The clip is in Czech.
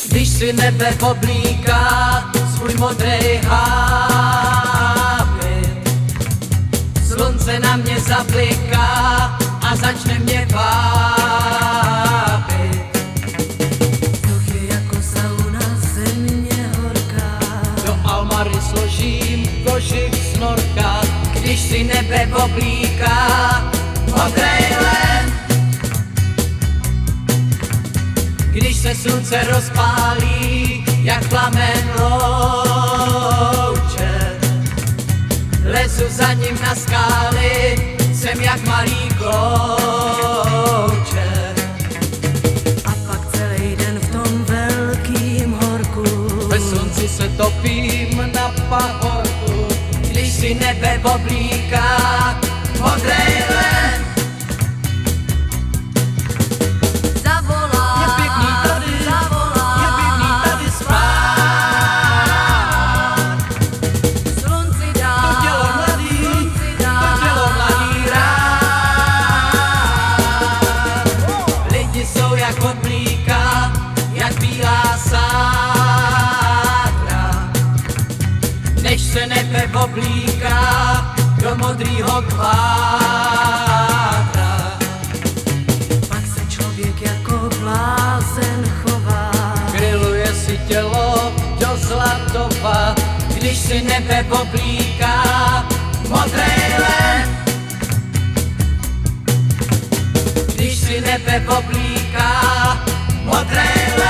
Když si nebe oblíká svůj modrý hábit, slunce na mě zabliká a začne mě vábit. Vzduch je jako sauna, země horká. Do almary složím kožich snorka, když si nebe oblíká modrý len. Když se slunce rozpálí, jak plamen louče, lezu za ním na skály, jsem jak malý klouče. A pak celý den v tom velkým horku. Ve slunci se topím na pahorku, když si nebe oblíká modrý len. Jak bílá sádra, než se nebe oblíká do modrýho kvádra. Pak se člověk jako blázen chová, Grilluje si tělo do zlatova, když si nebe oblíká modrý len. Když si nebe oblíká modrý len.